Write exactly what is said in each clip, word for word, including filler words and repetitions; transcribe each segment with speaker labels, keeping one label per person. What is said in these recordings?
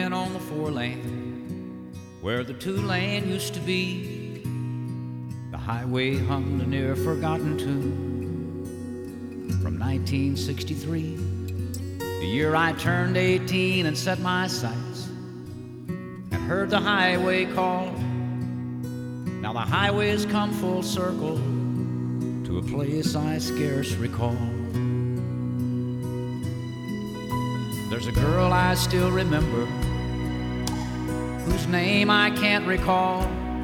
Speaker 1: working on the four lane where the two lane used to be. The highway hummed a near forgotten tune from nineteen sixty-three, the year I turned eighteen and set my sights and heard the highway call. Now the highway's come full circle to a place I scarce recall. There's a girl I still remember, whose name I can't recall.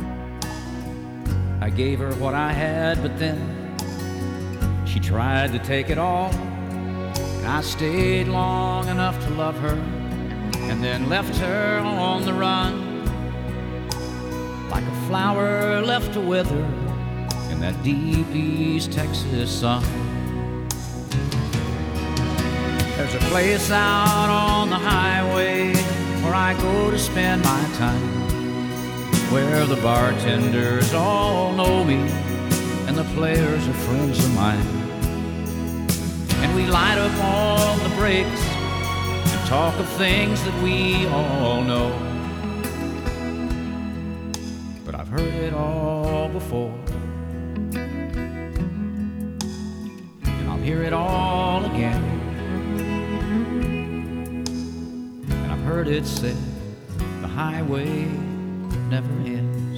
Speaker 1: I gave her what I had, but then she tried to take it all. And I stayed long enough to love her, and then left her on the run, like a flower left to wither in that deep East Texas sun. There's a place out on the highway where I go to spend my time, where the bartenders all know me and the players are friends of mine. And we light up on the brakes and talk of things that we all know. But I've heard it all before, and I'll hear it all again. Heard it said, the highway never ends.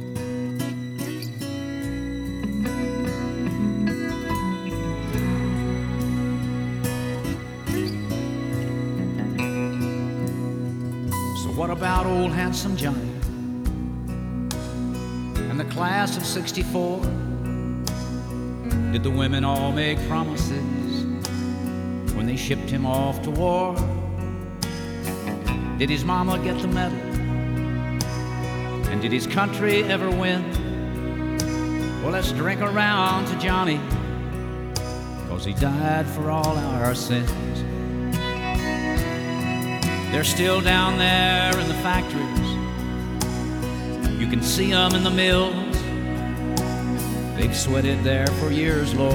Speaker 1: So what about old handsome Johnny and the class of sixty-four? Did the women all make promises when they shipped him off to war? Did his mama get the medal? And did his country ever win? Well, let's drink around to Johnny, 'cause he died for all our sins. They're still down there in the factories. You can see them in the mills. They've sweated there for years, Lord.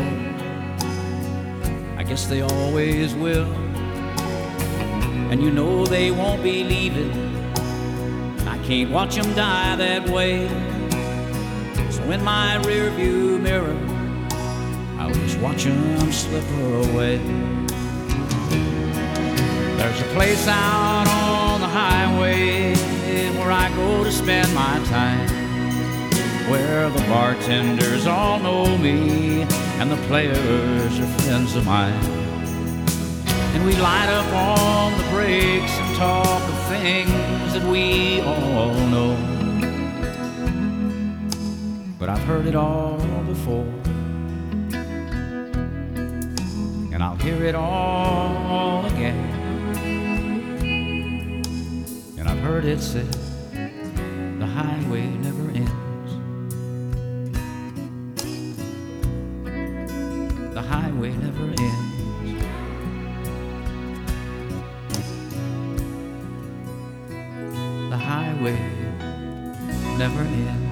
Speaker 1: I guess they always will. And you know they won't be leaving. I can't watch them die that way. So in my rearview mirror, I'll just watch them slip away. There's a place out on the highway where I go to spend my time, where the bartenders all know me and the players are friends of mine. And we light up on the brakes and talk of things that we all know. But I've heard it all before, and I'll hear it all again. And I've heard it said, the highway never ends. The highway never ends. The highway never ends.